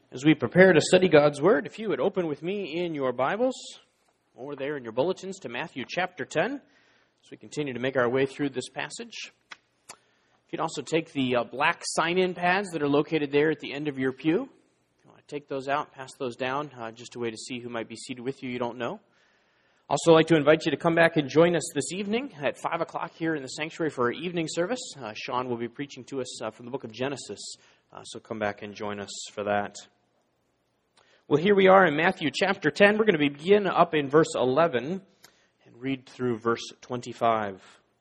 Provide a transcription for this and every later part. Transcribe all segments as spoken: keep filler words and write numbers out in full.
As we prepare to study God's Word, if you would open with me in your Bibles, or there in your bulletins, to Matthew chapter ten, as we continue to make our way through this passage. If you'd also take the uh, black sign-in pads that are located there at the end of your pew. If you want to take those out, pass those down, uh, just a way to see who might be seated with you you don't know. Also like to invite you to come back and join us this evening at five o'clock here in the sanctuary for our evening service. Uh, Sean will be preaching to us uh, from the book of Genesis, uh, so come back and join us for that. Well, here we are in Matthew chapter ten. We're going to begin up in verse eleven and read through verse twenty-five.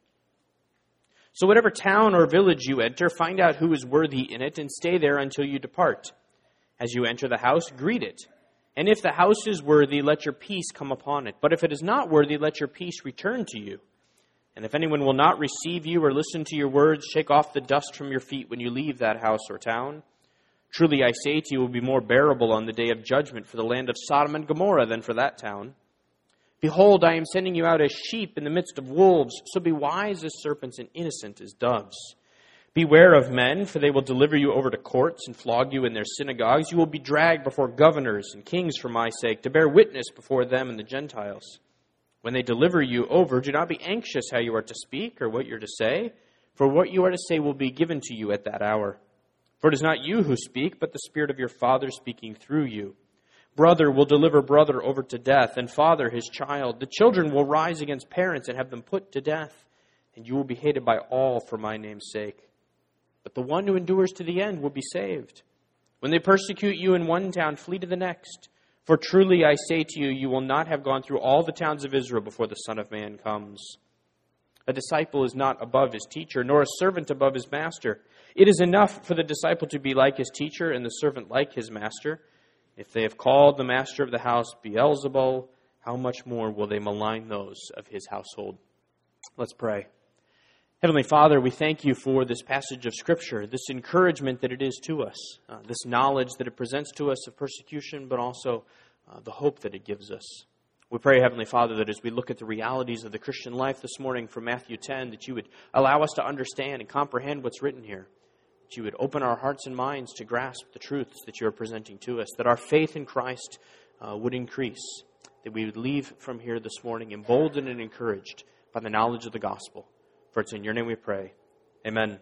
So whatever town or village you enter, find out who is worthy in it and stay there until you depart. As you enter the house, greet it. And if the house is worthy, let your peace come upon it. But if it is not worthy, let your peace return to you. And if anyone will not receive you or listen to your words, shake off the dust from your feet when you leave that house or town. Truly, I say to you, it will be more bearable on the day of judgment for the land of Sodom and Gomorrah than for that town. Behold, I am sending you out as sheep in the midst of wolves, so be wise as serpents and innocent as doves. Beware of men, for they will deliver you over to courts and flog you in their synagogues. You will be dragged before governors and kings for my sake, to bear witness before them and the Gentiles. When they deliver you over, do not be anxious how you are to speak or what you are to say, for what you are to say will be given to you at that hour. For it is not you who speak, but the Spirit of your Father speaking through you. Brother will deliver brother over to death, and father his child. The children will rise against parents and have them put to death, and you will be hated by all for my name's sake. But the one who endures to the end will be saved. When they persecute you in one town, flee to the next. For truly I say to you, you will not have gone through all the towns of Israel before the Son of Man comes. A disciple is not above his teacher, nor a servant above his master. It is enough for the disciple to be like his teacher and the servant like his master. If they have called the master of the house Beelzebul, how much more will they malign those of his household? Let's pray. Heavenly Father, we thank you for this passage of Scripture, this encouragement that it is to us, uh, this knowledge that it presents to us of persecution, but also uh, the hope that it gives us. We pray, Heavenly Father, that as we look at the realities of the Christian life this morning from Matthew ten, that you would allow us to understand and comprehend what's written here. That you would open our hearts and minds to grasp the truths that you are presenting to us, that our faith in Christ uh, would increase, that we would leave from here this morning emboldened and encouraged by the knowledge of the gospel. For it's in your name we pray. Amen.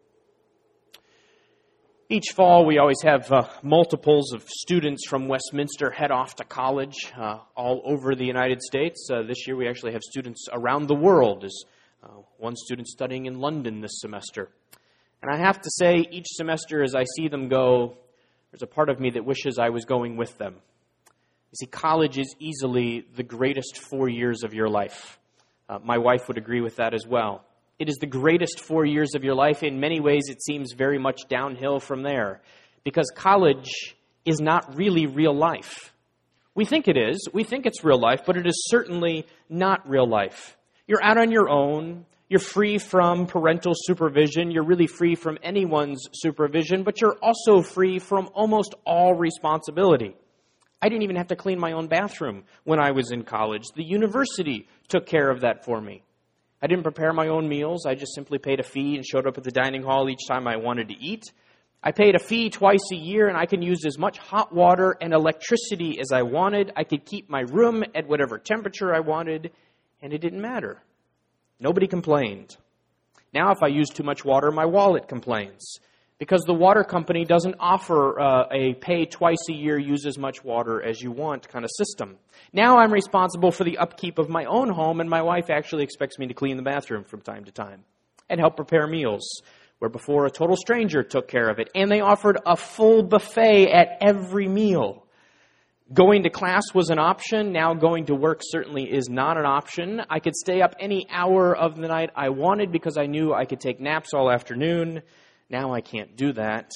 Each fall, we always have uh, multiples of students from Westminster head off to college uh, all over the United States. Uh, this year, we actually have students around the world. There's uh, one student studying in London this semester. And I have to say, each semester as I see them go, there's a part of me that wishes I was going with them. You see, college is easily the greatest four years of your life. Uh, my wife would agree with that as well. It is the greatest four years of your life. In many ways, it seems very much downhill from there, because college is not really real life. We think it is. We think it's real life, but it is certainly not real life. You're out on your own. You're free from parental supervision. You're really free from anyone's supervision, but you're also free from almost all responsibility. I didn't even have to clean my own bathroom when I was in college. The university took care of that for me. I didn't prepare my own meals. I just simply paid a fee and showed up at the dining hall each time I wanted to eat. I paid a fee twice a year, and I could use as much hot water and electricity as I wanted. I could keep my room at whatever temperature I wanted, and it didn't matter. Nobody complained. Now, if I use too much water, my wallet complains, because the water company doesn't offer uh, a pay twice a year, use as much water as you want kind of system. Now I'm responsible for the upkeep of my own home, and my wife actually expects me to clean the bathroom from time to time and help prepare meals, where before a total stranger took care of it. And they offered a full buffet at every meal. Going to class was an option. Now going to work certainly is not an option. I could stay up any hour of the night I wanted because I knew I could take naps all afternoon. Now I can't do that.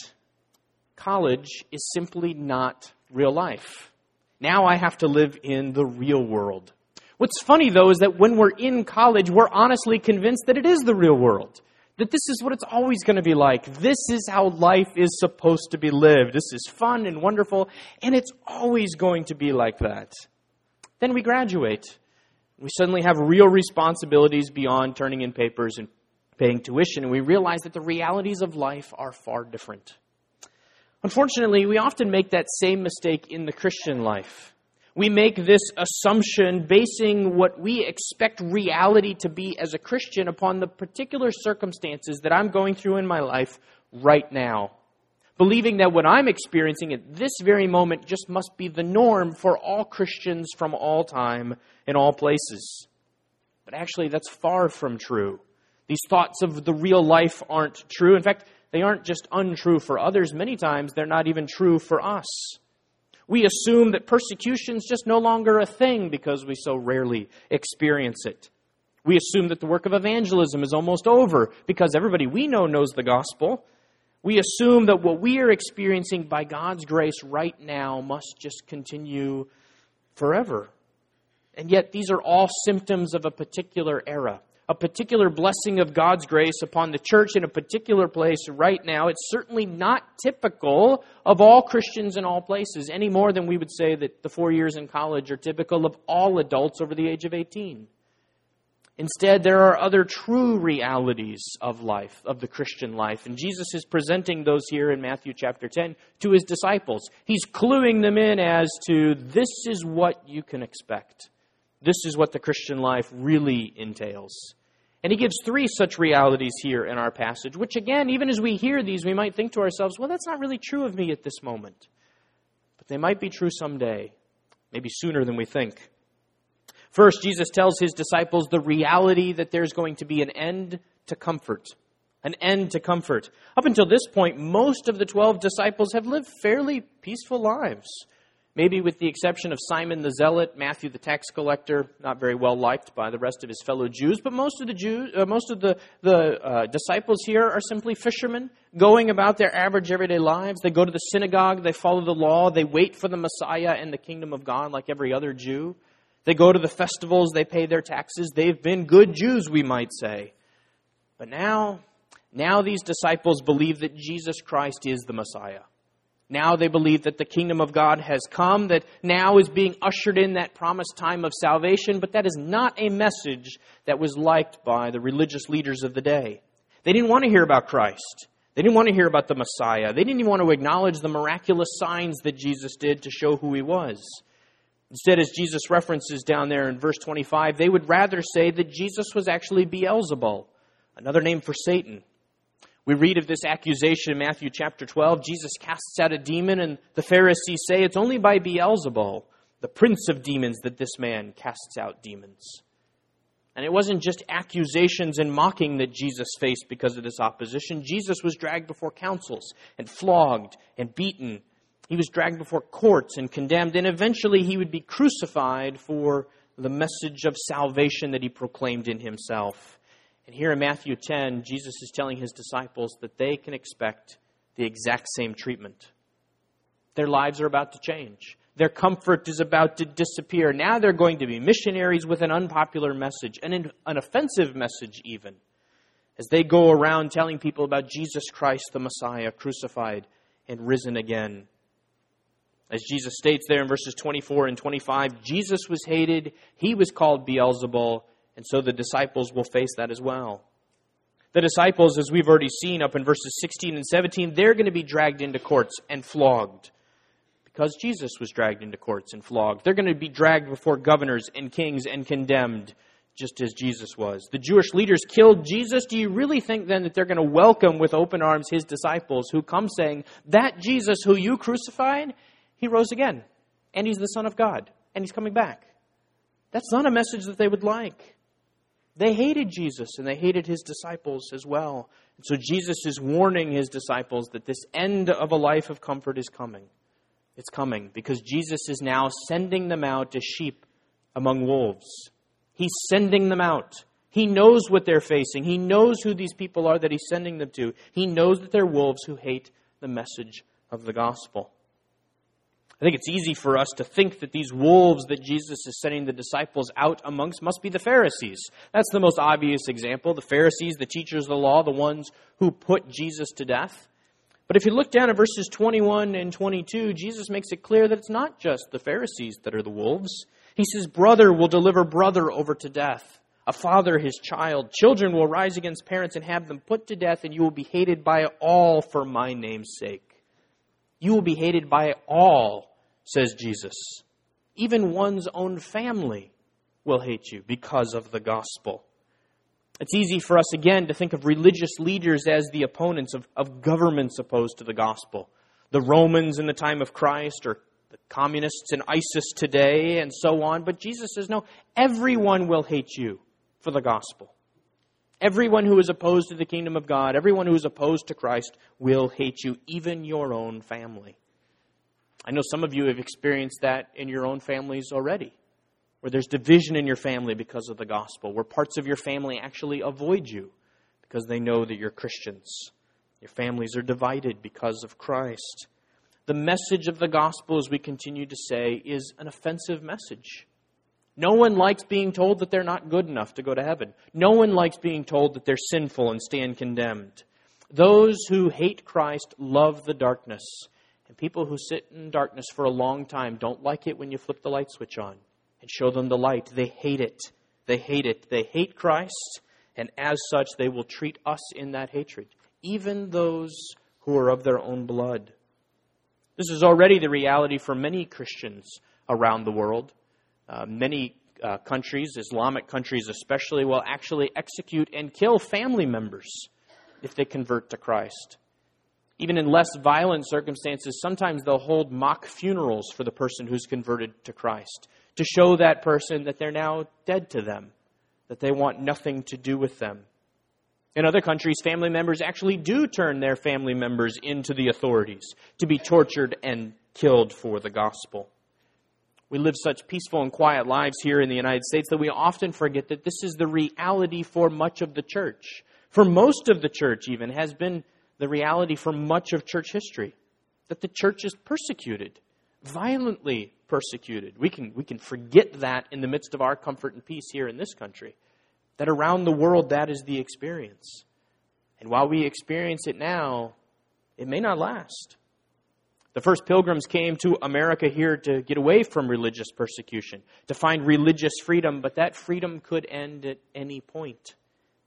College is simply not real life. Now I have to live in the real world. What's funny, though, is that when we're in college, we're honestly convinced that it is the real world. That this is what it's always going to be like. This is how life is supposed to be lived. This is fun and wonderful, and it's always going to be like that. Then we graduate. We suddenly have real responsibilities beyond turning in papers and paying tuition, and we realize that the realities of life are far different. Unfortunately, we often make that same mistake in the Christian life. We make this assumption basing what we expect reality to be as a Christian upon the particular circumstances that I'm going through in my life right now. Believing that what I'm experiencing at this very moment just must be the norm for all Christians from all time in all places. But actually, that's far from true. These thoughts of the real life aren't true. In fact, they aren't just untrue for others. Many times, they're not even true for us. We assume that persecution's just no longer a thing because we so rarely experience it. We assume that the work of evangelism is almost over because everybody we know knows the gospel. We assume that what we are experiencing by God's grace right now must just continue forever. And yet these are all symptoms of a particular era, a particular blessing of God's grace upon the church in a particular place right now. It's certainly not typical of all Christians in all places, any more than we would say that the four years in college are typical of all adults over the age of eighteen. Instead, there are other true realities of life, of the Christian life. And Jesus is presenting those here in Matthew chapter ten to his disciples. He's cluing them in as to this is what you can expect. This is what the Christian life really entails. And he gives three such realities here in our passage, which again, even as we hear these, we might think to ourselves, well, that's not really true of me at this moment. But they might be true someday, maybe sooner than we think. First, Jesus tells his disciples the reality that there's going to be an end to comfort. An end to comfort. Up until this point, most of the twelve disciples have lived fairly peaceful lives. Maybe with the exception of Simon the Zealot, Matthew the tax collector, not very well liked by the rest of his fellow Jews. But most of the Jews, uh, most of the, the uh, disciples here are simply fishermen, going about their average everyday lives. They go to the synagogue, they follow the law, they wait for the Messiah and the kingdom of God like every other Jew. They go to the festivals, they pay their taxes. They've been good Jews, we might say. But now, now these disciples believe that Jesus Christ is the Messiah. Now they believe that the kingdom of God has come, that now is being ushered in that promised time of salvation, but that is not a message that was liked by the religious leaders of the day. They didn't want to hear about Christ. They didn't want to hear about the Messiah. They didn't even want to acknowledge the miraculous signs that Jesus did to show who he was. Instead, as Jesus references down there in verse twenty-five, they would rather say that Jesus was actually Beelzebul, another name for Satan. We read of this accusation in Matthew chapter twelve. Jesus casts out a demon, and the Pharisees say it's only by Beelzebul, the prince of demons, that this man casts out demons. And it wasn't just accusations and mocking that Jesus faced because of this opposition. Jesus was dragged before councils and flogged and beaten. He was dragged before courts and condemned, and eventually he would be crucified for the message of salvation that he proclaimed in himself. And here in Matthew ten, Jesus is telling his disciples that they can expect the exact same treatment. Their lives are about to change. Their comfort is about to disappear. Now they're going to be missionaries with an unpopular message, an, an offensive message even, as they go around telling people about Jesus Christ, the Messiah, crucified and risen again. As Jesus states there in verses twenty-four and twenty-five, Jesus was hated, he was called Beelzebul, and so the disciples will face that as well. The disciples, as we've already seen up in verses sixteen and seventeen, they're going to be dragged into courts and flogged. Because Jesus was dragged into courts and flogged. They're going to be dragged before governors and kings and condemned, just as Jesus was. The Jewish leaders killed Jesus. Do you really think then that they're going to welcome with open arms his disciples who come saying, that Jesus who you crucified, he rose again, and he's the Son of God, and he's coming back? That's not a message that they would like. They hated Jesus, and they hated his disciples as well. And so Jesus is warning his disciples that this end of a life of comfort is coming. It's coming because Jesus is now sending them out as sheep among wolves. He's sending them out. He knows what they're facing. He knows who these people are that he's sending them to. He knows that they're wolves who hate the message of the gospel. I think it's easy for us to think that these wolves that Jesus is sending the disciples out amongst must be the Pharisees. That's the most obvious example. The Pharisees, the teachers of the law, the ones who put Jesus to death. But if you look down at verses twenty-one and twenty-two, Jesus makes it clear that it's not just the Pharisees that are the wolves. He says, brother will deliver brother over to death, a father his child. Children will rise against parents and have them put to death, and you will be hated by all for my name's sake. You will be hated by all, says Jesus. Even one's own family will hate you because of the gospel. It's easy for us, again, to think of religious leaders as the opponents of, of governments opposed to the gospel. The Romans in the time of Christ, or the communists in ISIS today, and so on. But Jesus says, no, everyone will hate you for the gospel. Everyone who is opposed to the kingdom of God, everyone who is opposed to Christ will hate you, even your own family. I know some of you have experienced that in your own families already, where there's division in your family because of the gospel, where parts of your family actually avoid you because they know that you're Christians. Your families are divided because of Christ. The message of the gospel, as we continue to say, is an offensive message. No one likes being told that they're not good enough to go to heaven. No one likes being told that they're sinful and stand condemned. Those who hate Christ love the darkness. And people who sit in darkness for a long time don't like it when you flip the light switch on and show them the light. They hate it. They hate it. They hate Christ, and as such, they will treat us in that hatred, even those who are of their own blood. This is already the reality for many Christians around the world. Uh, many uh, countries, Islamic countries especially, will actually execute and kill family members if they convert to Christ. Even in less violent circumstances, sometimes they'll hold mock funerals for the person who's converted to Christ to show that person that they're now dead to them, that they want nothing to do with them. In other countries, family members actually do turn their family members into the authorities to be tortured and killed for the gospel. We live such peaceful and quiet lives here in the United States that we often forget that this is the reality for much of the church. For most of the church even has been the reality for much of church history, that the church is persecuted, violently persecuted. We can, we can forget that in the midst of our comfort and peace here in this country, that around the world that is the experience. And while we experience it now, it may not last. The first pilgrims came to America here to get away from religious persecution, to find religious freedom, but that freedom could end at any point.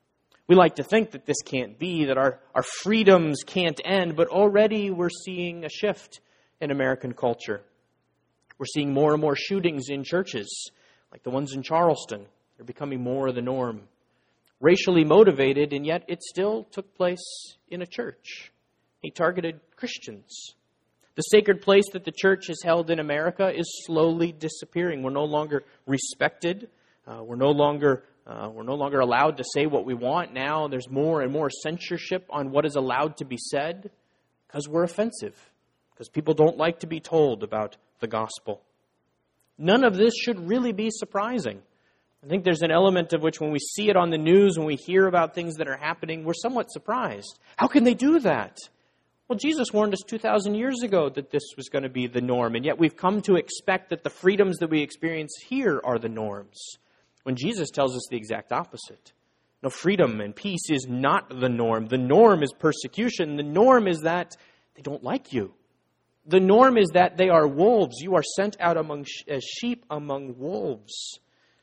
We like to think that this can't be, that our, our freedoms can't end, but already we're seeing a shift in American culture. We're seeing more and more shootings in churches, like the ones in Charleston. They're becoming more of the norm. Racially motivated, and yet it still took place in a church. He targeted Christians. The sacred place that the church has held in America is slowly disappearing. We're no longer respected. Uh, we're no longer uh, we're no longer allowed to say what we want. Now there's more and more censorship on what is allowed to be said because we're offensive, because people don't like to be told about the gospel. None of this should really be surprising. I think there's an element of which when we see it on the news, when we hear about things that are happening, we're somewhat surprised. How can they do that? Well, Jesus warned us two thousand years ago that this was going to be the norm, and yet we've come to expect that the freedoms that we experience here are the norms, when Jesus tells us the exact opposite. No, freedom and peace is not the norm. The norm is persecution. The norm is that they don't like you. The norm is that they are wolves. You are sent out among sh- as sheep among wolves.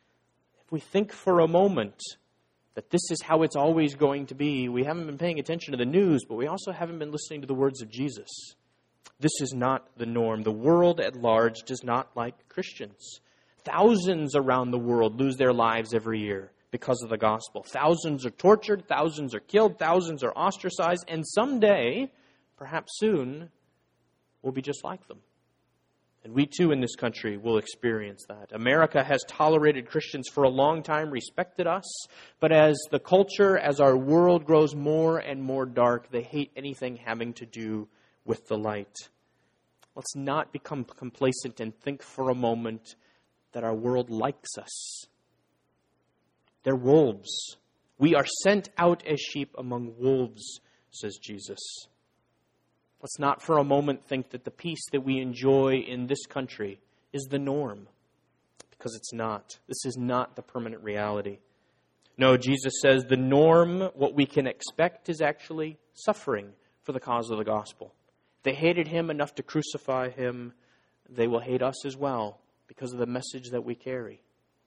If we think for a moment that this is how it's always going to be, we haven't been paying attention to the news, but we also haven't been listening to the words of Jesus. This is not the norm. The world at large does not like Christians. Thousands around the world lose their lives every year because of the gospel. Thousands are tortured, thousands are killed, thousands are ostracized, and someday, perhaps soon, we'll be just like them. And we too in this country will experience that. America has tolerated Christians for a long time, respected us, but as the culture, as our world grows more and more dark, they hate anything having to do with the light. Let's not become complacent and think for a moment that our world likes us. They're wolves. We are sent out as sheep among wolves, says Jesus. Let's not for a moment think that the peace that we enjoy in this country is the norm, because it's not. This is not the permanent reality. No, Jesus says the norm, what we can expect, is actually suffering for the cause of the gospel. They hated him enough to crucify him. They will hate us as well because of the message that we carry.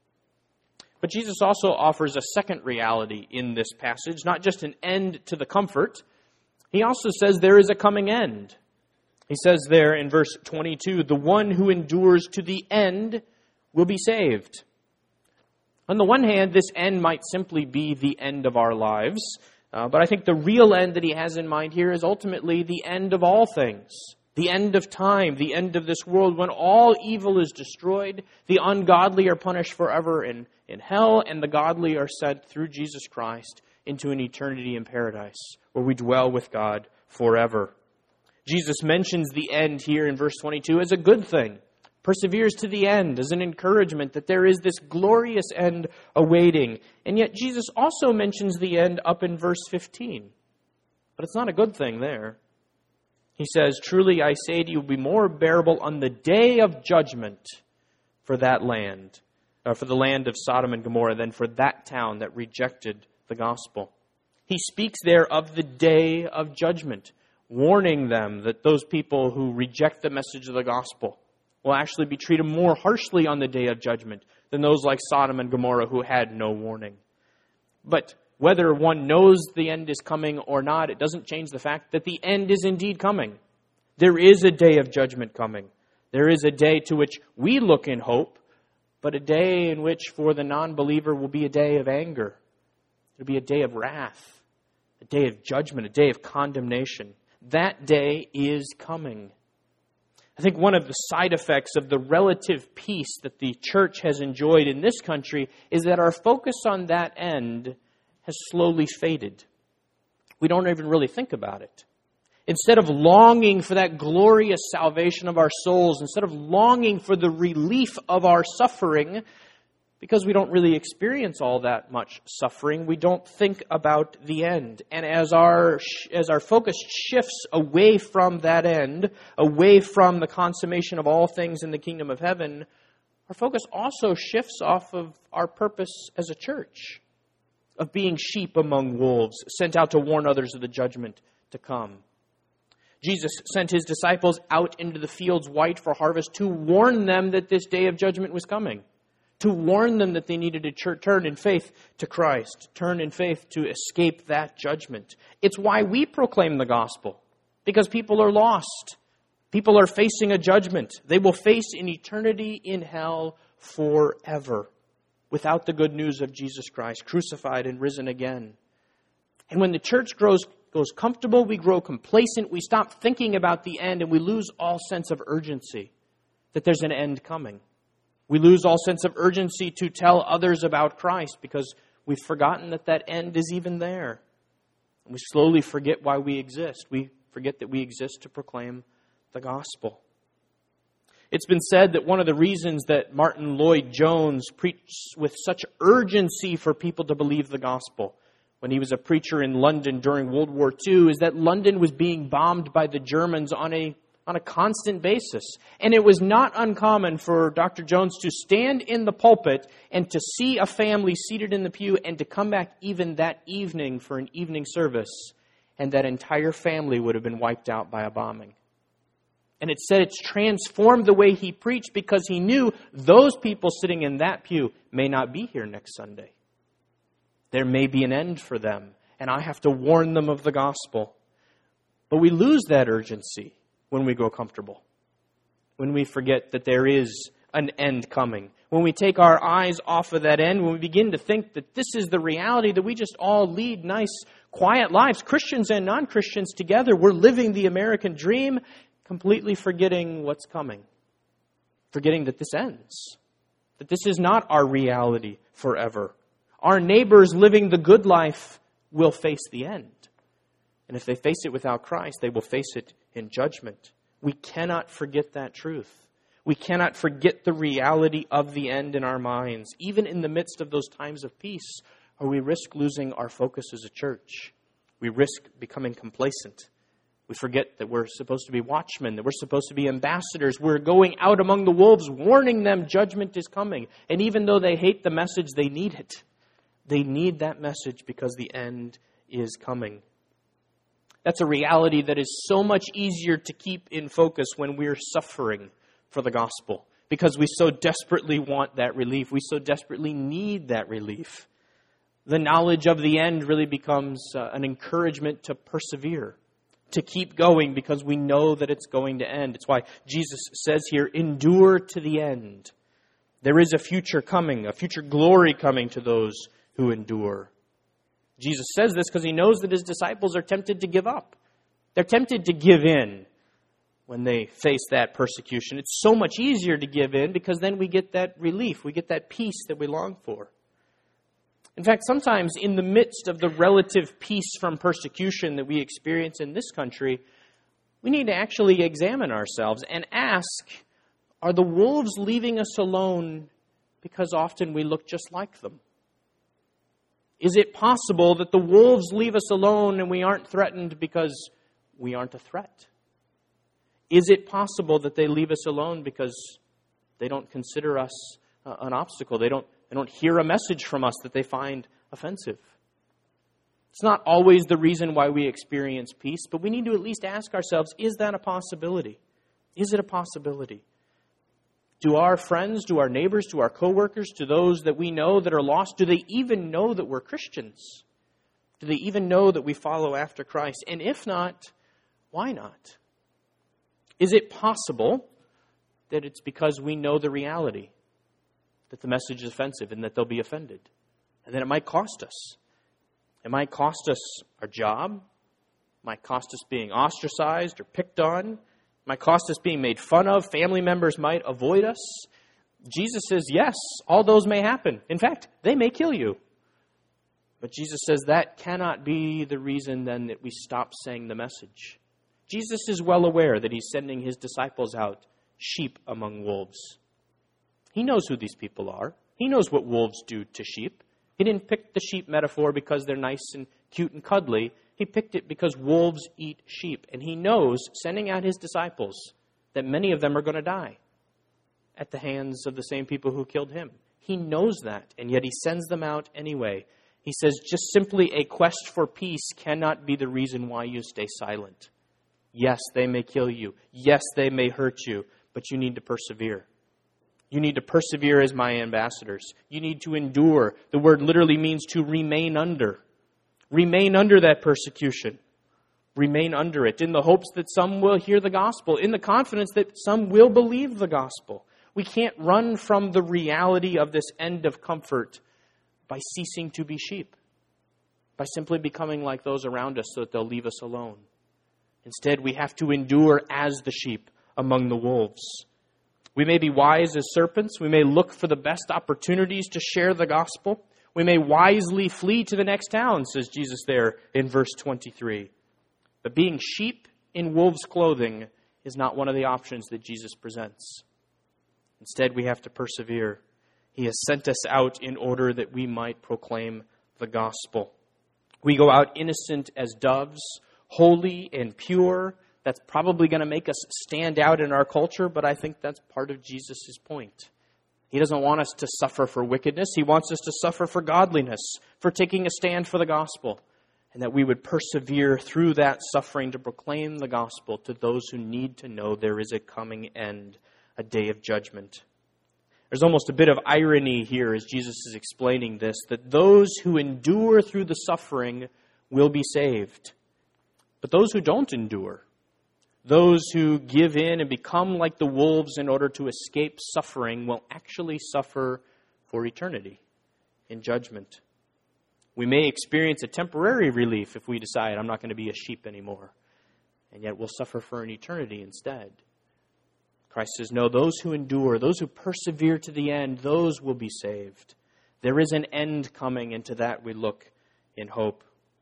But Jesus also offers a second reality in this passage, not just an end to the comfort. He also says there is a coming end. He says there in verse twenty-two, the one who endures to the end will be saved. On the one hand, this end might simply be the end of our lives, uh, but I think the real end that he has in mind here is ultimately the end of all things, the end of time, the end of this world, when all evil is destroyed, the ungodly are punished forever in, in hell, and the godly are sent through Jesus Christ into an eternity in paradise, where we dwell with God forever. Jesus mentions the end here in verse twenty-two as a good thing, perseveres to the end as an encouragement that there is this glorious end awaiting. And yet Jesus also mentions the end up in verse fifteen. But it's not a good thing there. He says, truly I say to you, it will be more bearable on the day of judgment for that land, or for the land of Sodom and Gomorrah, than for that town that rejected the gospel. He speaks there of the day of judgment, warning them that those people who reject the message of the gospel will actually be treated more harshly on the day of judgment than those like Sodom and Gomorrah who had no warning. But whether one knows the end is coming or not, it doesn't change the fact that the end is indeed coming. There is a day of judgment coming. There is a day to which we look in hope, but a day in which for the non-believer will be a day of anger. It will be a day of wrath, a day of judgment, a day of condemnation. That day is coming. I think one of the side effects of the relative peace that the church has enjoyed in this country is that our focus on that end has slowly faded. We don't even really think about it. Instead of longing for that glorious salvation of our souls, instead of longing for the relief of our suffering, because we don't really experience all that much suffering, we don't think about the end. And as our as our focus shifts away from that end, away from the consummation of all things in the kingdom of heaven, our focus also shifts off of our purpose as a church, of being sheep among wolves, sent out to warn others of the judgment to come. Jesus sent his disciples out into the fields white for harvest to warn them that this day of judgment was coming, to warn them that they needed to turn in faith to Christ, turn in faith to escape that judgment. It's why we proclaim the gospel, because people are lost. People are facing a judgment. They will face an eternity in hell forever without the good news of Jesus Christ, crucified and risen again. And when the church grows goes comfortable, we grow complacent, we stop thinking about the end, and we lose all sense of urgency that there's an end coming. We lose all sense of urgency to tell others about Christ because we've forgotten that that end is even there. And we slowly forget why we exist. We forget that we exist to proclaim the gospel. It's been said that one of the reasons that Martin Lloyd-Jones preached with such urgency for people to believe the gospel when he was a preacher in London during World War Two is that London was being bombed by the Germans on a on a constant basis. And it was not uncommon for Doctor Jones to stand in the pulpit and to see a family seated in the pew and to come back even that evening for an evening service, and that entire family would have been wiped out by a bombing. And it said it's transformed the way he preached because he knew those people sitting in that pew may not be here next Sunday. There may be an end for them, and I have to warn them of the gospel. But we lose that urgency when we grow comfortable, when we forget that there is an end coming, when we take our eyes off of that end, when we begin to think that this is the reality, that we just all lead nice, quiet lives, Christians and non-Christians together. We're living the American dream, completely forgetting what's coming, forgetting that this ends, that this is not our reality forever. Our neighbors living the good life will face the end. And if they face it without Christ, they will face it in judgment. We cannot forget that truth. We cannot forget the reality of the end in our minds, even in the midst of those times of peace, or we risk losing our focus as a church. We risk becoming complacent. We forget that we're supposed to be watchmen, that we're supposed to be ambassadors. We're going out among the wolves, warning them judgment is coming. And even though they hate the message, they need it. They need that message because the end is coming. That's a reality that is so much easier to keep in focus when we're suffering for the gospel, because we so desperately want that relief. We so desperately need that relief. The knowledge of the end really becomes uh, an encouragement to persevere, to keep going because we know that it's going to end. It's why Jesus says here, endure to the end. There is a future coming, a future glory coming to those who endure. Jesus says this because he knows that his disciples are tempted to give up. They're tempted to give in when they face that persecution. It's so much easier to give in because then we get that relief, we get that peace that we long for. In fact, sometimes in the midst of the relative peace from persecution that we experience in this country, we need to actually examine ourselves and ask, are the wolves leaving us alone because often we look just like them? Is it possible that the wolves leave us alone and we aren't threatened because we aren't a threat? Is it possible that they leave us alone because they don't consider us uh, an obstacle? They don't, they don't hear a message from us that they find offensive. It's not always the reason why we experience peace, but we need to at least ask ourselves, is that a possibility? Is it a possibility? Do our friends, do our neighbors, do our coworkers, do those that we know that are lost, do they even know that we're Christians? Do they even know that we follow after Christ? And if not, why not? Is it possible that it's because we know the reality, that the message is offensive and that they'll be offended, and that it might cost us? It might cost us our job, it might cost us being ostracized or picked on, it might cost us being made fun of, family members might avoid us. Jesus says, yes, all those may happen. In fact, they may kill you. But Jesus says that cannot be the reason then that we stop saying the message. Jesus is well aware that he's sending his disciples out, sheep among wolves. He knows who these people are. He knows what wolves do to sheep. He didn't pick the sheep metaphor because they're nice and cute and cuddly. He picked it because wolves eat sheep. And he knows, sending out his disciples, that many of them are going to die at the hands of the same people who killed him. He knows that, and yet he sends them out anyway. He says, just simply a quest for peace cannot be the reason why you stay silent. Yes, they may kill you. Yes, they may hurt you, but you need to persevere. You need to persevere as my ambassadors. You need to endure. The word literally means to remain under. Remain under that persecution. Remain under it in the hopes that some will hear the gospel, in the confidence that some will believe the gospel. We can't run from the reality of this end of comfort by ceasing to be sheep, by simply becoming like those around us so that they'll leave us alone. Instead, we have to endure as the sheep among the wolves. We may be wise as serpents. We may look for the best opportunities to share the gospel. We may wisely flee to the next town, says Jesus there in verse twenty-three. But being sheep in wolves' clothing is not one of the options that Jesus presents. Instead, we have to persevere. He has sent us out in order that we might proclaim the gospel. We go out innocent as doves, holy and pure. That's probably going to make us stand out in our culture, but I think that's part of Jesus' point. He doesn't want us to suffer for wickedness. He wants us to suffer for godliness, for taking a stand for the gospel, and that we would persevere through that suffering to proclaim the gospel to those who need to know there is a coming end, a day of judgment. There's almost a bit of irony here as Jesus is explaining this, that those who endure through the suffering will be saved. But those who don't endure, those who give in and become like the wolves in order to escape suffering, will actually suffer for eternity in judgment. We may experience a temporary relief if we decide, I'm not going to be a sheep anymore. And yet we'll suffer for an eternity instead. Christ says, no, those who endure, those who persevere to the end, those will be saved. There is an end coming, and to that we look in hope.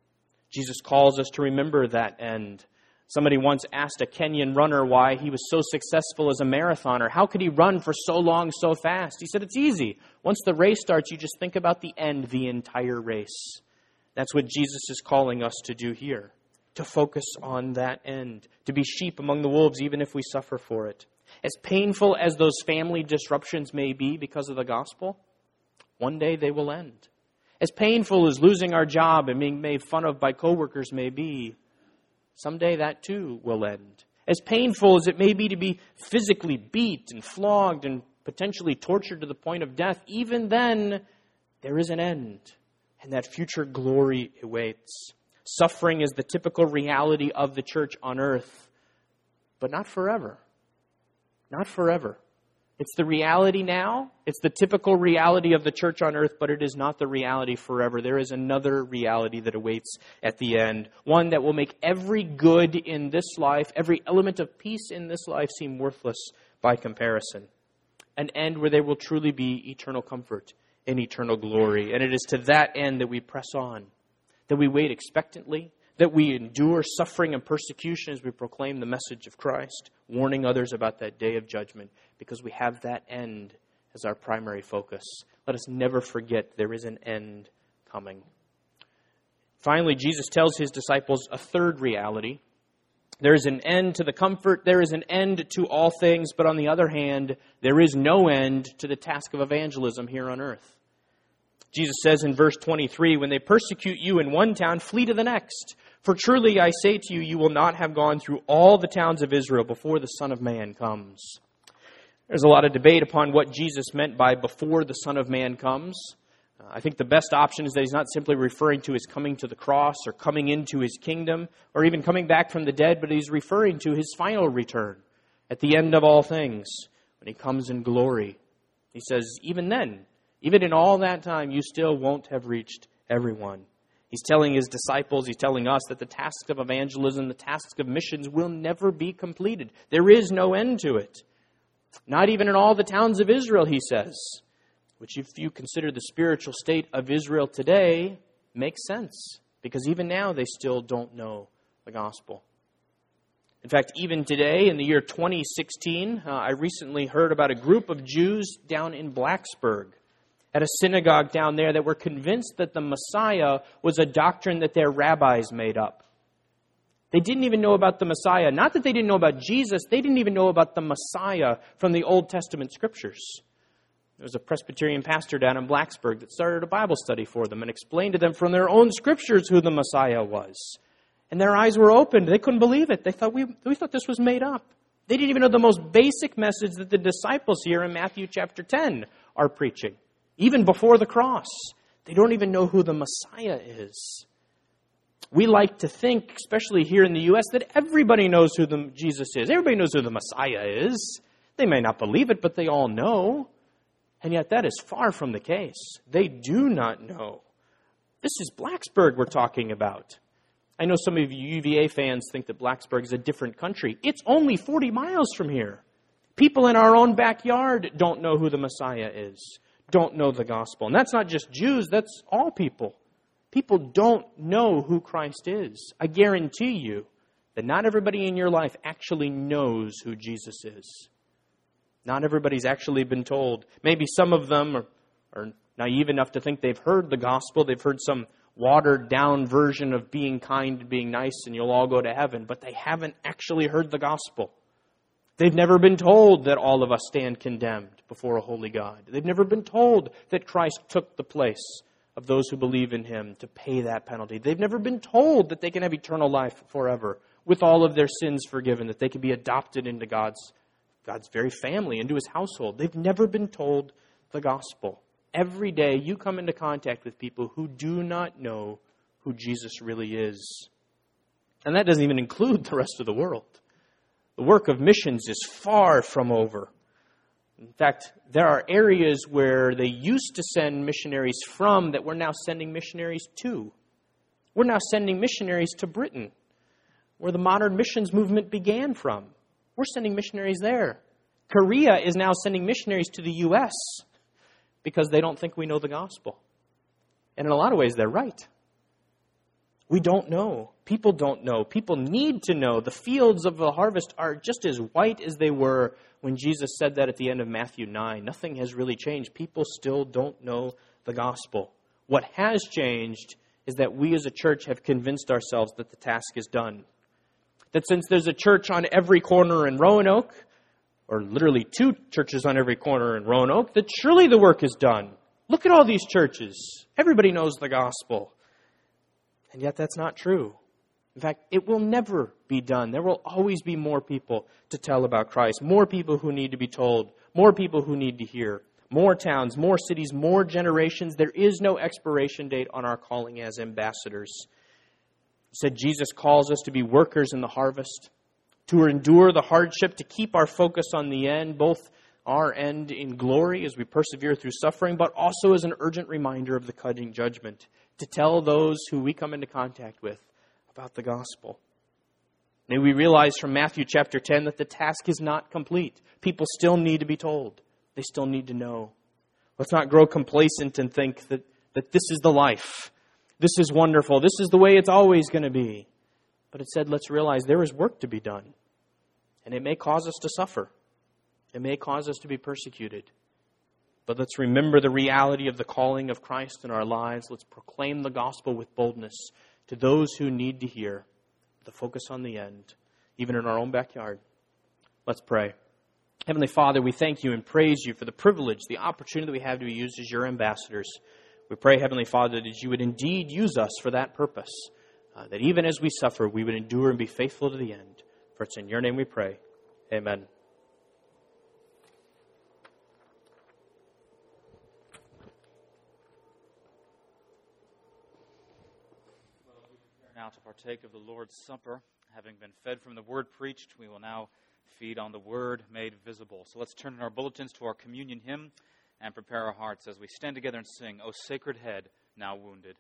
Jesus calls us to remember that end. Somebody once asked a Kenyan runner why he was so successful as a marathoner. How could he run for so long, so fast? He said, it's easy. Once the race starts, you just think about the end, the entire race. That's what Jesus is calling us to do here, to focus on that end, to be sheep among the wolves, even if we suffer for it. As painful as those family disruptions may be because of the gospel, one day they will end. As painful as losing our job and being made fun of by coworkers may be, someday that too will end. As painful as it may be to be physically beat and flogged and potentially tortured to the point of death, even then there is an end, and that future glory awaits. Suffering is the typical reality of the church on earth, but not forever. Not forever. It's the reality now. It's the typical reality of the church on earth, but it is not the reality forever. There is another reality that awaits at the end. One that will make every good in this life, every element of peace in this life seem worthless by comparison. An end where there will truly be eternal comfort and eternal glory. And it is to that end that we press on, that we wait expectantly, that we endure suffering and persecution as we proclaim the message of Christ, warning others about that day of judgment, because we have that end as our primary focus. Let us never forget there is an end coming. Finally, Jesus tells his disciples a third reality. There is an end to the comfort, there is an end to all things, but on the other hand, there is no end to the task of evangelism here on earth. Jesus says in verse twenty-three, when they persecute you in one town, flee to the next. For truly I say to you, you will not have gone through all the towns of Israel before the Son of Man comes. There's a lot of debate upon what Jesus meant by before the Son of Man comes. Uh, I think the best option is that he's not simply referring to his coming to the cross or coming into his kingdom or even coming back from the dead, but he's referring to his final return at the end of all things when he comes in glory. He says, even then, even in all that time, you still won't have reached everyone. He's telling his disciples, he's telling us that the tasks of evangelism, the tasks of missions will never be completed. There is no end to it. Not even in all the towns of Israel, he says. Which, if you consider the spiritual state of Israel today, makes sense. Because even now, they still don't know the gospel. In fact, even today, in the year twenty sixteen, uh, I recently heard about a group of Jews down in Blacksburg, at a synagogue down there, that were convinced that the Messiah was a doctrine that their rabbis made up. They didn't even know about the Messiah. Not that they didn't know about Jesus, they didn't even know about the Messiah from the Old Testament Scriptures. There was a Presbyterian pastor down in Blacksburg that started a Bible study for them and explained to them from their own Scriptures who the Messiah was. And their eyes were opened. They couldn't believe it. They thought we, we thought this was made up. They didn't even know the most basic message that the disciples here in Matthew chapter ten are preaching. Even before the cross, they don't even know who the Messiah is. We like to think, especially here in the U S, that everybody knows who the Jesus is. Everybody knows who the Messiah is. They may not believe it, but they all know. And yet that is far from the case. They do not know. This is Blacksburg we're talking about. I know some of you U V A fans think that Blacksburg is a different country. It's only forty miles from here. People in our own backyard don't know who the Messiah is. Don't know the gospel. And that's not just Jews, that's all people. People don't know who Christ is. I guarantee you that not everybody in your life actually knows who Jesus is. Not everybody's actually been told. Maybe some of them are, are naive enough to think they've heard the gospel. They've heard some watered down version of being kind and being nice and you'll all go to heaven. But they haven't actually heard the gospel. They've never been told that all of us stand condemned before a holy God. They've never been told that Christ took the place of those who believe in him to pay that penalty. They've never been told that they can have eternal life forever with all of their sins forgiven, that they can be adopted into God's, God's very family, into his household. They've never been told the gospel. Every day you come into contact with people who do not know who Jesus really is. And that doesn't even include the rest of the world. The work of missions is far from over. In fact, there are areas where they used to send missionaries from that we're now sending missionaries to. We're now sending missionaries to Britain, where the modern missions movement began from. We're sending missionaries there. Korea is now sending missionaries to the U S because they don't think we know the gospel. And in a lot of ways, they're right. We don't know. People don't know. People need to know. The fields of the harvest are just as white as they were when Jesus said that at the end of Matthew nine. Nothing has really changed. People still don't know the gospel. What has changed is that we as a church have convinced ourselves that the task is done. That since there's a church on every corner in Roanoke, or literally two churches on every corner in Roanoke, that surely the work is done. Look at all these churches. Everybody knows the gospel. And yet that's not true. In fact, it will never be done. There will always be more people to tell about Christ, more people who need to be told, more people who need to hear, more towns, more cities, more generations. There is no expiration date on our calling as ambassadors. You said Jesus calls us to be workers in the harvest, to endure the hardship, to keep our focus on the end, both our end in glory as we persevere through suffering, but also as an urgent reminder of the coming judgment, to tell those who we come into contact with about the gospel. May we realize from Matthew chapter ten that the task is not complete. People still need to be told. They still need to know. Let's not grow complacent and think that, that this is the life. This is wonderful. This is the way it's always going to be. But it said, let's realize there is work to be done. And it may cause us to suffer. It may cause us to be persecuted. But let's remember the reality of the calling of Christ in our lives. Let's proclaim the gospel with boldness to those who need to hear. The focus on the end, even in our own backyard. Let's pray. Heavenly Father, we thank you and praise you for the privilege, the opportunity that we have to be used as your ambassadors. We pray, Heavenly Father, that you would indeed use us for that purpose, uh, that even as we suffer, we would endure and be faithful to the end. For it's in your name we pray. Amen. Now to partake of the Lord's Supper. Having been fed from the word preached, we will now feed on the word made visible. So let's turn in our bulletins to our communion hymn and prepare our hearts as we stand together and sing, O Sacred Head, Now Wounded.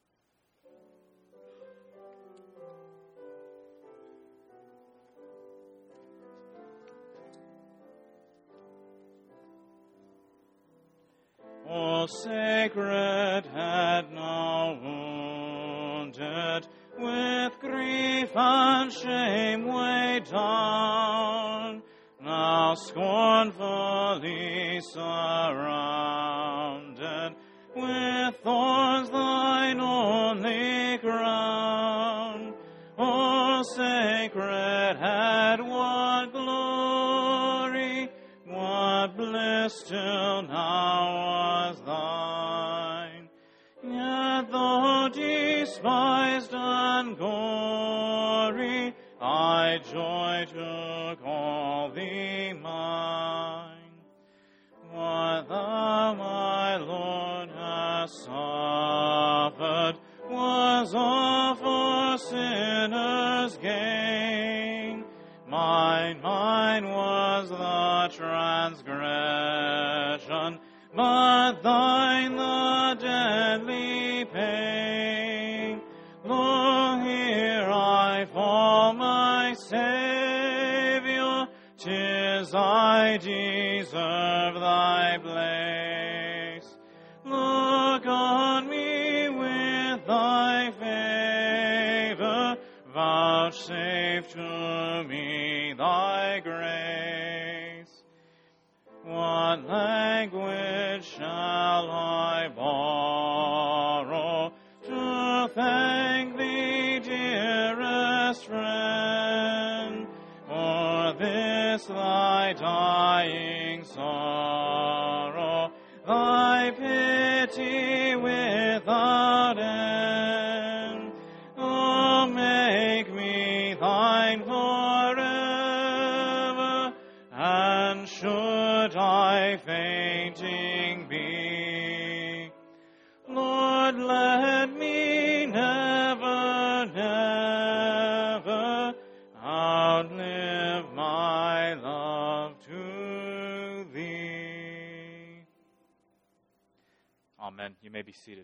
O sacred head now wounded, with grief and shame weighed down, now scornfully surrounded, with thorns thine only crown. O sacred head, what glory, what bliss till now was thine. Yet though despised and gory, I joy to call thee mine. What thou, my Lord, hast suffered was all for sinners' gain. Mine, mine was the transgression, but thine the deadly pain. Lo, here I fall, my Savior, 'tis I deserve thy place. Look on me with thy favor, vouchsafe to me thy grace. What language shall I borrow to thank thee, dearest friend, for this thy dying sorrow, thy pity without end? Oh, make me thine forever, and should I fainting be, Lord, let me never, never outlive my love to thee. Amen. You may be seated.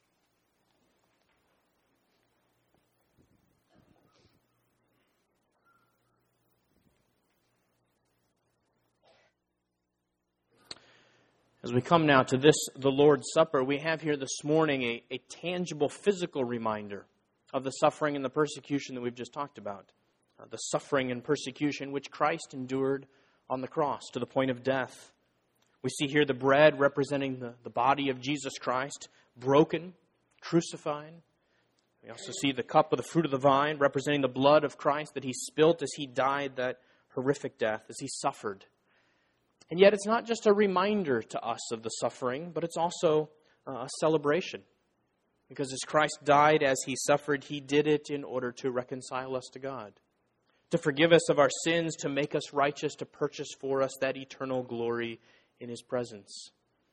As we come now to this, the Lord's Supper, we have here this morning a, a tangible physical reminder of the suffering and the persecution that we've just talked about. Uh, the suffering and persecution which Christ endured on the cross to the point of death. We see here the bread representing the, the body of Jesus Christ, broken, crucified. We also see the cup of the fruit of the vine representing the blood of Christ that he spilt as he died that horrific death, as he suffered. And yet it's not just a reminder to us of the suffering, but it's also a celebration. Because as Christ died, as he suffered, he did it in order to reconcile us to God, to forgive us of our sins, to make us righteous, to purchase for us that eternal glory in his presence.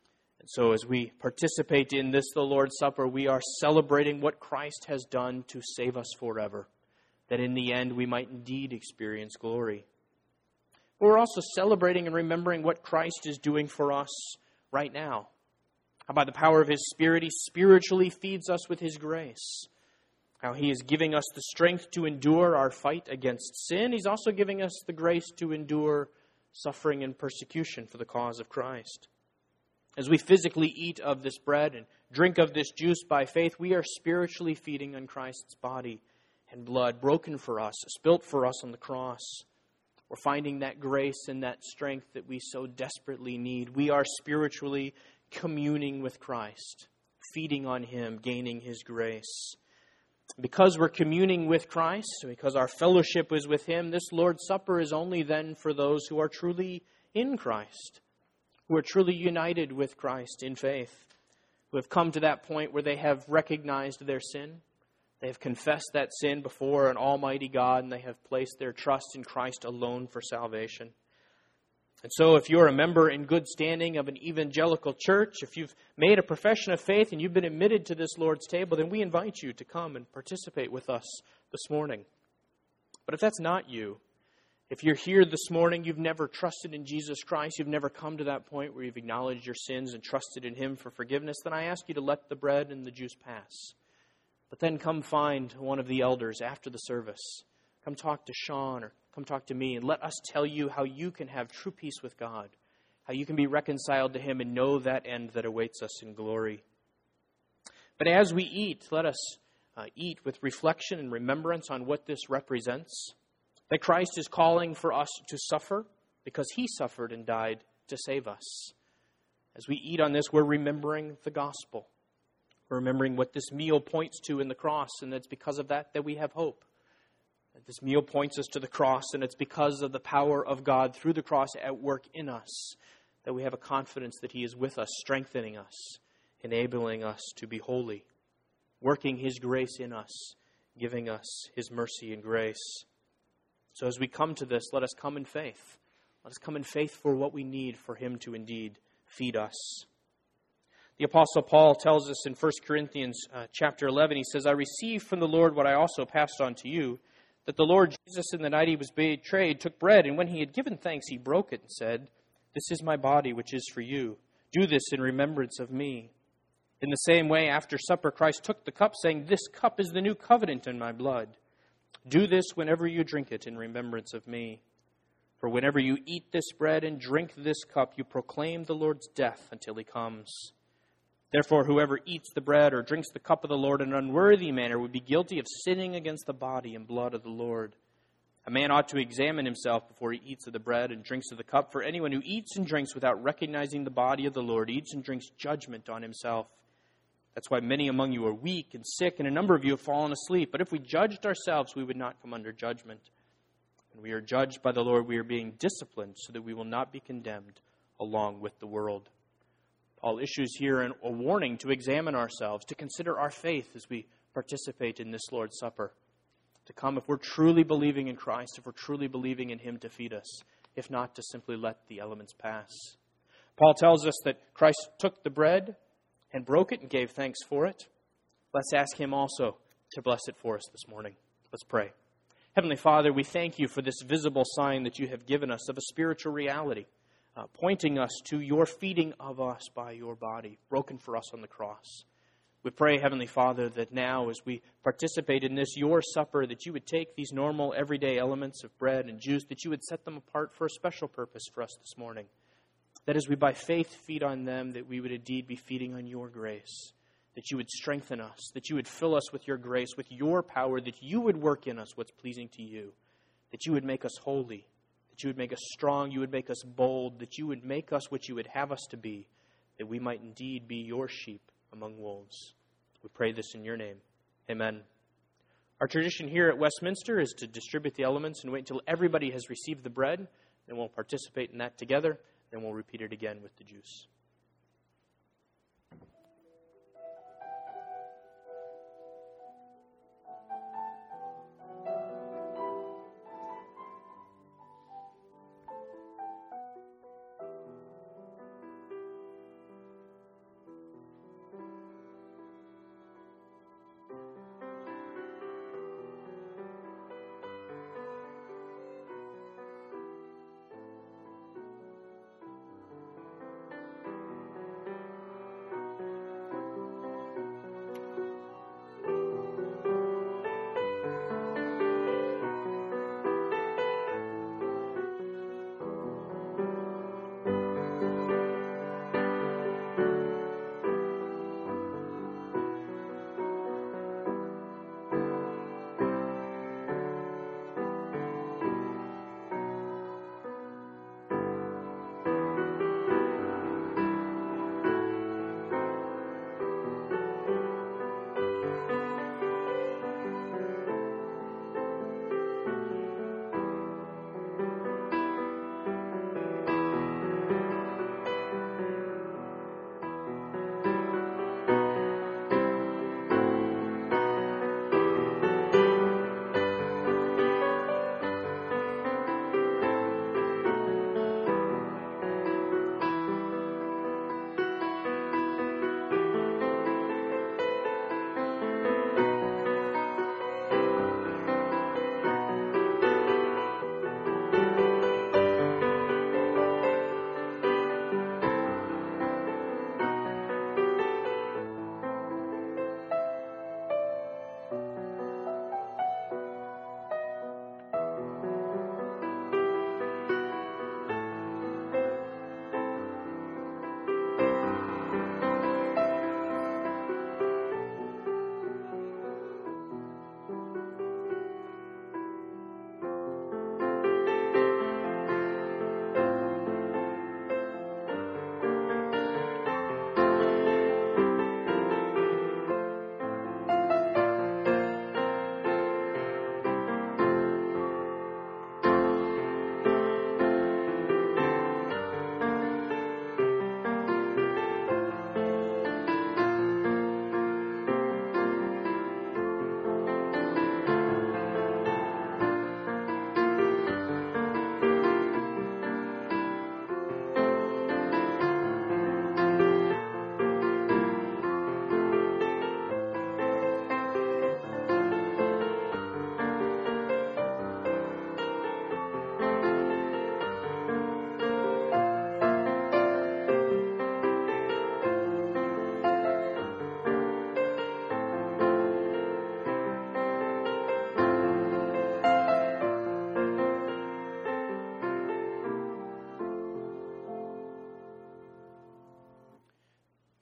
And so as we participate in this, the Lord's Supper, we are celebrating what Christ has done to save us forever, that in the end we might indeed experience glory. We're also celebrating and remembering what Christ is doing for us right now. How by the power of His Spirit, He spiritually feeds us with His grace. How He is giving us the strength to endure our fight against sin. He's also giving us the grace to endure suffering and persecution for the cause of Christ. As we physically eat of this bread and drink of this juice by faith, we are spiritually feeding on Christ's body and blood, broken for us, spilt for us on the cross. We're finding that grace and that strength that we so desperately need. We are spiritually communing with Christ, feeding on Him, gaining His grace. Because we're communing with Christ, because our fellowship is with Him, this Lord's Supper is only then for those who are truly in Christ, who are truly united with Christ in faith, who have come to that point where they have recognized their sin, they have confessed that sin before an almighty God, and they have placed their trust in Christ alone for salvation. And so if you're a member in good standing of an evangelical church, if you've made a profession of faith and you've been admitted to this Lord's table, then we invite you to come and participate with us this morning. But if that's not you, if you're here this morning, you've never trusted in Jesus Christ, you've never come to that point where you've acknowledged your sins and trusted in Him for forgiveness, then I ask you to let the bread and the juice pass. But then come find one of the elders after the service. Come talk to Sean or come talk to me and let us tell you how you can have true peace with God, how you can be reconciled to Him and know that end that awaits us in glory. But as we eat, let us uh, eat with reflection and remembrance on what this represents. That Christ is calling for us to suffer because He suffered and died to save us. As we eat on this, we're remembering the gospel. We're remembering what this meal points to in the cross, and it's because of that that we have hope. That this meal points us to the cross, and it's because of the power of God through the cross at work in us that we have a confidence that He is with us, strengthening us, enabling us to be holy, working His grace in us, giving us His mercy and grace. So as we come to this, let us come in faith. Let us come in faith for what we need for Him to indeed feed us. The Apostle Paul tells us in First Corinthians uh, chapter eleven, he says, I received from the Lord what I also passed on to you, that the Lord Jesus in the night He was betrayed took bread, and when He had given thanks, He broke it and said, This is my body which is for you. Do this in remembrance of me. In the same way, after supper, Christ took the cup, saying, This cup is the new covenant in my blood. Do this whenever you drink it in remembrance of me. For whenever you eat this bread and drink this cup, you proclaim the Lord's death until He comes. Therefore, whoever eats the bread or drinks the cup of the Lord in an unworthy manner would be guilty of sinning against the body and blood of the Lord. A man ought to examine himself before he eats of the bread and drinks of the cup, for anyone who eats and drinks without recognizing the body of the Lord eats and drinks judgment on himself. That's why many among you are weak and sick, and a number of you have fallen asleep. But if we judged ourselves, we would not come under judgment. When we are judged by the Lord, we are being disciplined so that we will not be condemned along with the world. Paul issues here a warning to examine ourselves, to consider our faith as we participate in this Lord's Supper. To come if we're truly believing in Christ, if we're truly believing in Him to feed us. If not, to simply let the elements pass. Paul tells us that Christ took the bread and broke it and gave thanks for it. Let's ask Him also to bless it for us this morning. Let's pray. Heavenly Father, we thank You for this visible sign that You have given us of a spiritual reality, uh, pointing us to Your feeding of us by Your body, broken for us on the cross. We pray, Heavenly Father, that now as we participate in this, Your supper, that You would take these normal, everyday elements of bread and juice, that You would set them apart for a special purpose for us this morning. That as we by faith feed on them, that we would indeed be feeding on Your grace, that You would strengthen us, that You would fill us with Your grace, with Your power, that You would work in us what's pleasing to You, that You would make us holy, that You would make us strong, You would make us bold, that You would make us what You would have us to be, that we might indeed be Your sheep among wolves. We pray this in Your name. Amen. Our tradition here at Westminster is to distribute the elements and wait until everybody has received the bread, and we'll participate in that together. Then we'll repeat it again with the juice.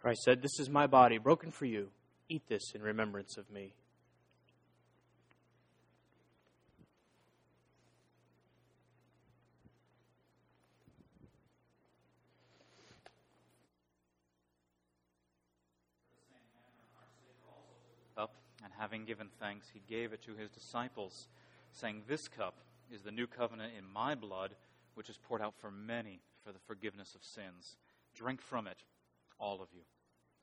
Christ said, "This is my body, broken for you. Eat this in remembrance of me." Cup, and having given thanks, he gave it to his disciples, saying, "This cup is the new covenant in my blood, which is poured out for many for the forgiveness of sins. Drink from it, all of you."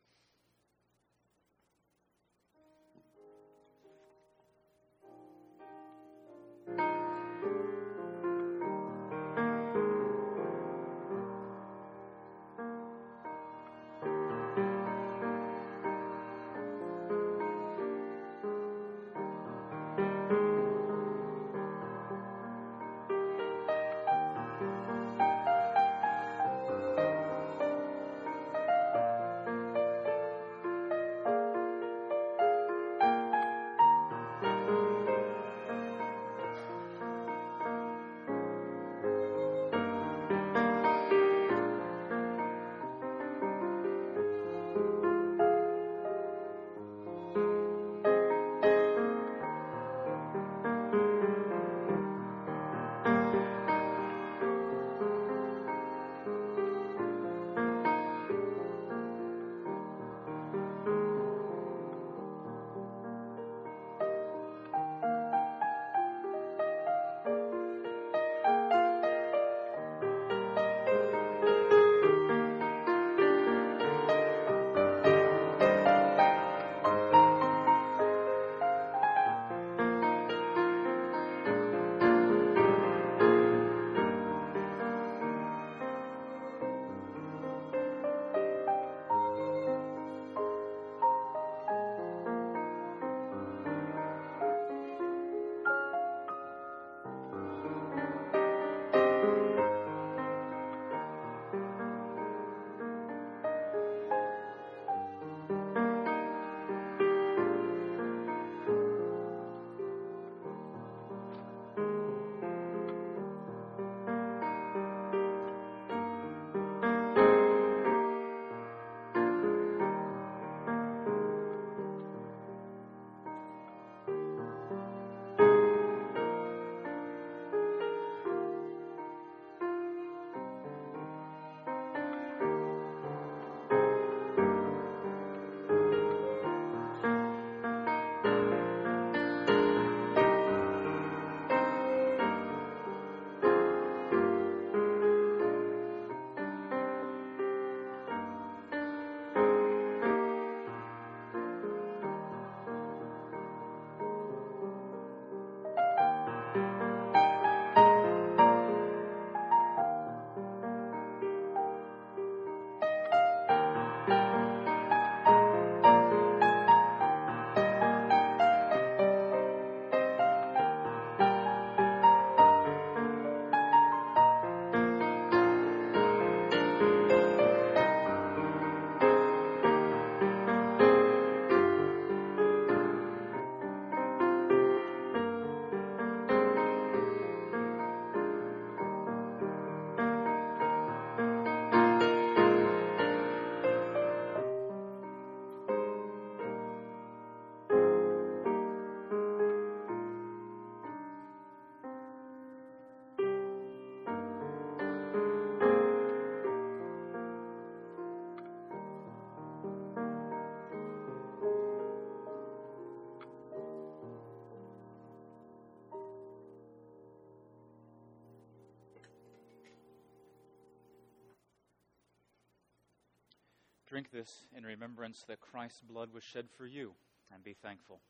Drink this in remembrance that Christ's blood was shed for you, and be thankful.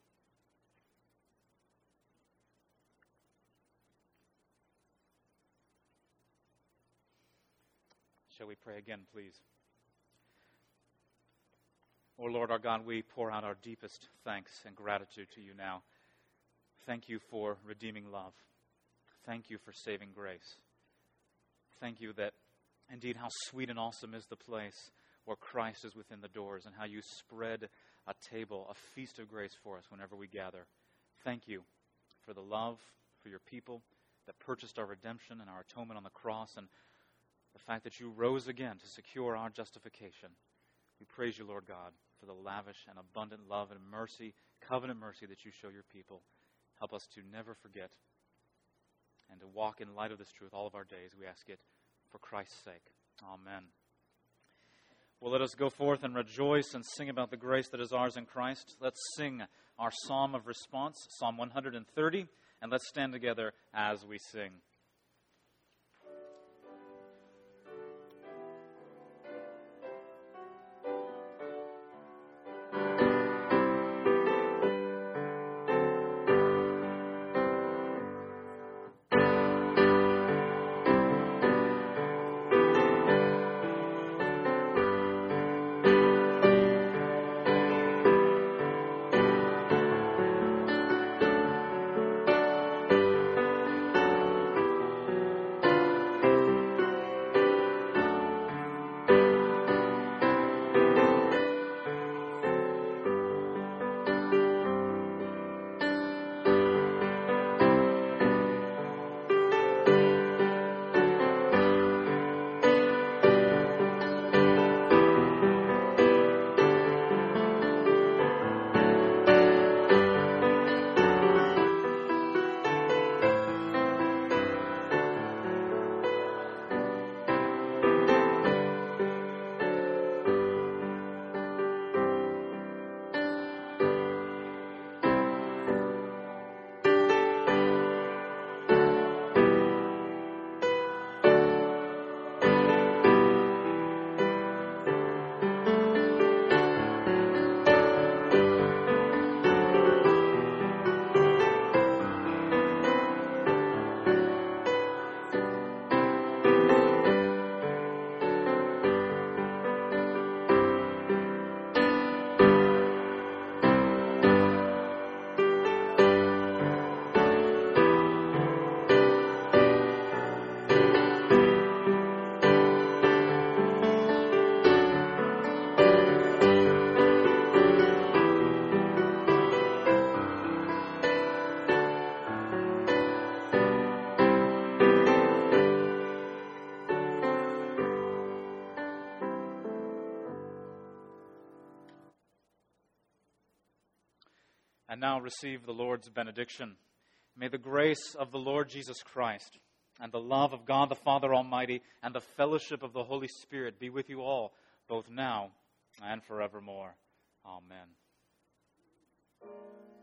Shall we pray again, please? O Lord our God, we pour out our deepest thanks and gratitude to you now. Thank you for redeeming love. Thank you for saving grace. Thank you that, indeed, how sweet and awesome is the place where Christ is within the doors, and how you spread a table, a feast of grace for us whenever we gather. Thank you for the love for your people that purchased our redemption and our atonement on the cross, and the fact that you rose again to secure our justification. We praise you, Lord God, for the lavish and abundant love and mercy, covenant mercy that you show your people. Help us to never forget and to walk in light of this truth all of our days. We ask it for Christ's sake. Amen. Well, let us go forth and rejoice and sing about the grace that is ours in Christ. Let's sing our psalm of response, Psalm one hundred thirty, and let's stand together as we sing. And now receive the Lord's benediction. May the grace of the Lord Jesus Christ and the love of God the Father Almighty and the fellowship of the Holy Spirit be with you all, both now and forevermore. Amen.